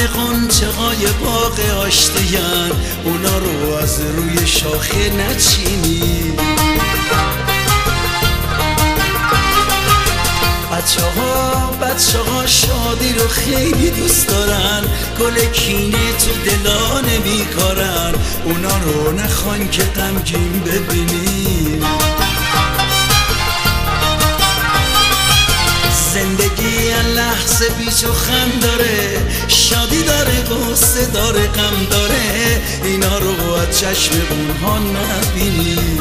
غنچه های باغ آشتیان، اونا رو از روی شاخه نچینی. بچه ها شادی رو خیلی دوست دارن، گل کینه تو دلا نمیکارن، اونا رو نخوان که غمگین ببینی. زندگی لحظه پیچ و خم داره، شادی داره، غصه داره، غم داره، اینا رو از چشم اونها نبینی.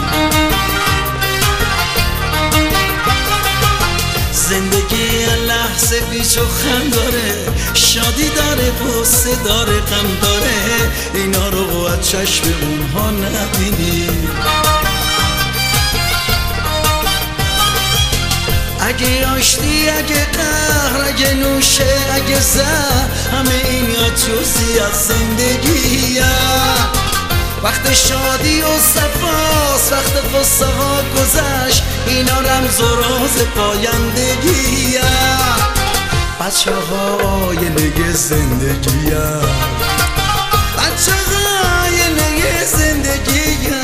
زندگی لحظه پیچ و خم داره، شادی داره، غصه داره، غم داره، اینا رو از چشم اونها نبینی. اگه آشتی، اگه قهر، اگه نوشه، اگه زهر، همه اینا جزئی از زندگیه. وقت شادی و صفاست، وقت قصه ها گذشت، اینا رمز و راز پایندگیه. بچه های نگه زندگیه، بچه های نگه زندگیه.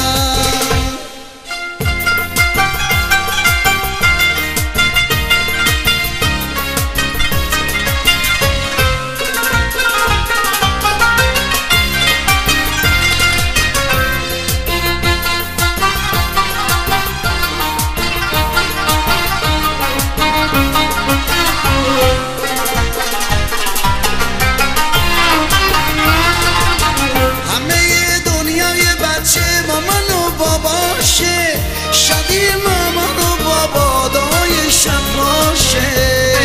شادی مامان و بابا دای شب باشه.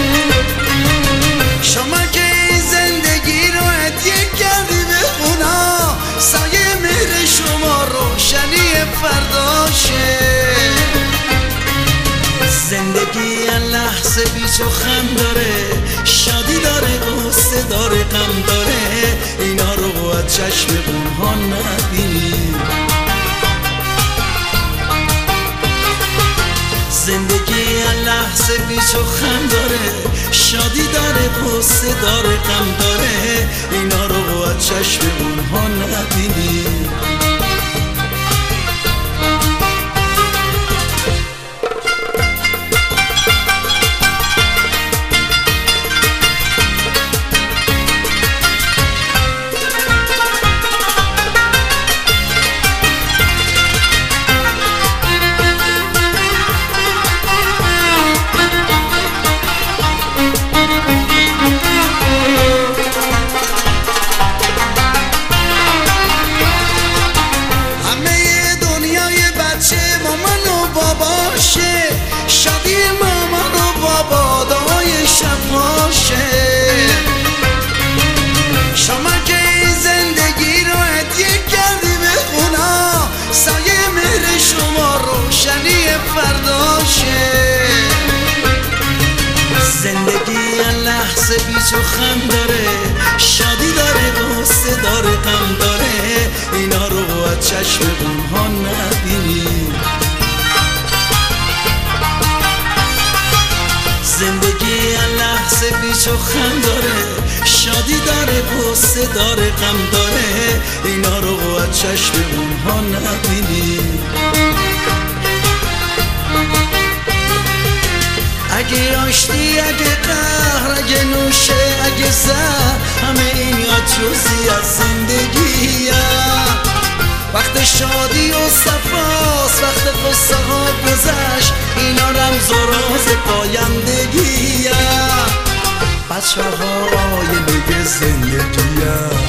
شما که این زندگی رو هدیه کردی به اونا، سایه مهر شما روشنی فرداشه. زندگی لحظه پیچ و خم داره، شادی داره، غصه داره، غم داره، اینا رو از چشم اونها نبینی. زندگی لحظه پیچ و خم داره، شادی داره، غصه داره، غم داره، اینا رو از چشم اونها نبینی. شادی مامان و بابا دای شب باشه. شما که این زندگی رو هدیه کردی به اونا، سایه مهر شما روشنی فرداشه. زندگی لحظه پیچ و خم داره، شادی داره، غصه داره، غم داره، اینا رو از چشم اونها نبینی. زندگی لحظه پیچ و خم داره، شادی داره، غصه داره، غم داره، اینا رو از چشم اونها نبینی. اگه آشتی، اگه قهر، اگه نوشه، اگه زهر، همه اینا جزئی از زندگیه. وقت شادی و صفاست، وقت قصه ها گذشت، اینا رمز و راز پایندگیه. بچه های نگه زندگیه.